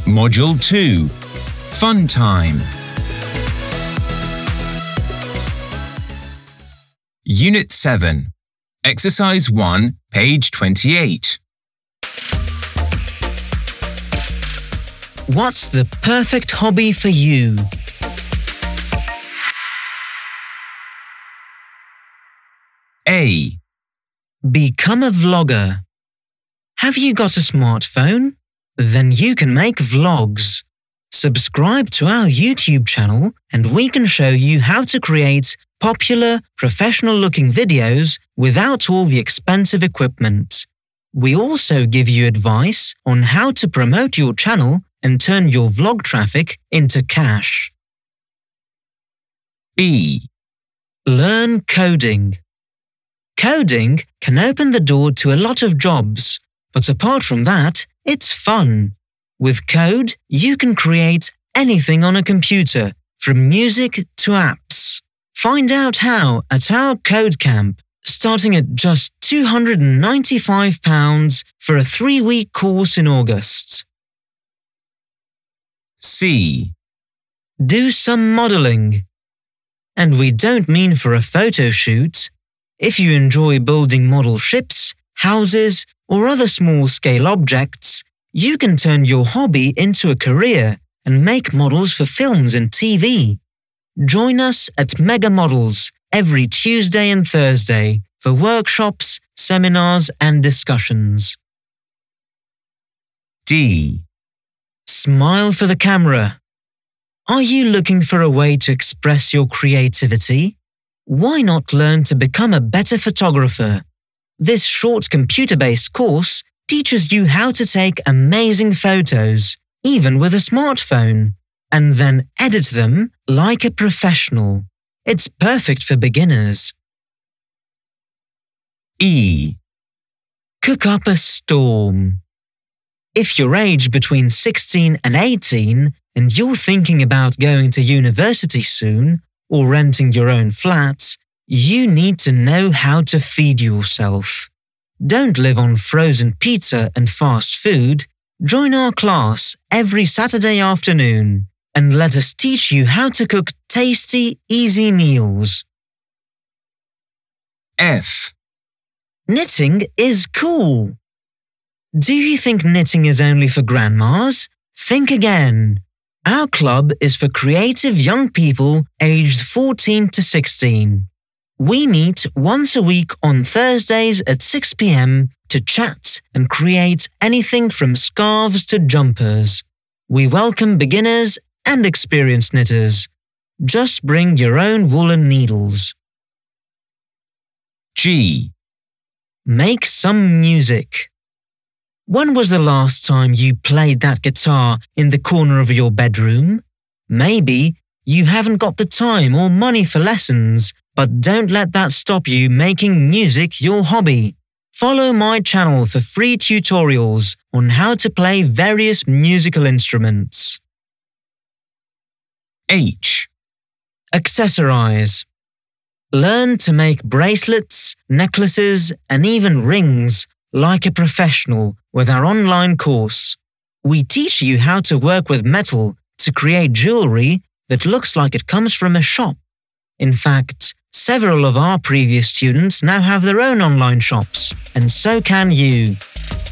Module 2. Fun Time. Unit 7. Exercise 1, page 28. What's the perfect hobby for you? A. Become a vlogger. Have you got a smartphone? Then you can make vlogs. Subscribe to our YouTube channel and we can show you how to create popular, professional-looking videos without all the expensive equipment. We also give you advice on how to promote your channel and turn your vlog traffic into cash. B. Learn coding. Coding can open the door to a lot of jobs, but apart from that, it's fun. With code, you can create anything on a computer, from music to apps. Find out how at our code camp, starting at just £295 for a 3-week course in August. C. Do some modeling. And we don't mean for a photo shoot. If you enjoy building model ships, houses, or other small-scale objects, you can turn your hobby into a career and make models for films and TV. Join us at Mega Models every Tuesday and Thursday for workshops, seminars, and discussions. D. Smile for the camera. Are you looking for a way to express your creativity? Why not learn to become a better photographer? This short computer-based course teaches you how to take amazing photos, even with a smartphone, and then edit them like a professional. It's perfect for beginners. E. Cook up a storm. If you're aged between 16 and 18 and you're thinking about going to university soon or renting your own flat, you need to know how to feed yourself. Don't live on frozen pizza and fast food. Join our class every Saturday afternoon and let us teach you how to cook tasty, easy meals. F. Knitting is cool. Do you think knitting is only for grandmas? Think again. Our club is for creative young people aged 14 to 16. We meet once a week on Thursdays at 6 p.m. to chat and create anything from scarves to jumpers. We welcome beginners and experienced knitters. Just bring your own woolen needles. G. Make some music. When was the last time you played that guitar in the corner of your bedroom? Maybe you haven't got the time or money for lessons, but don't let that stop you making music your hobby. Follow my channel for free tutorials on how to play various musical instruments. H. Accessorize. Learn to make bracelets, necklaces, and even rings like a professional with our online course. We teach you how to work with metal to create jewelry that looks like it comes from a shop. In fact, several of our previous students now have their own online shops, and so can you.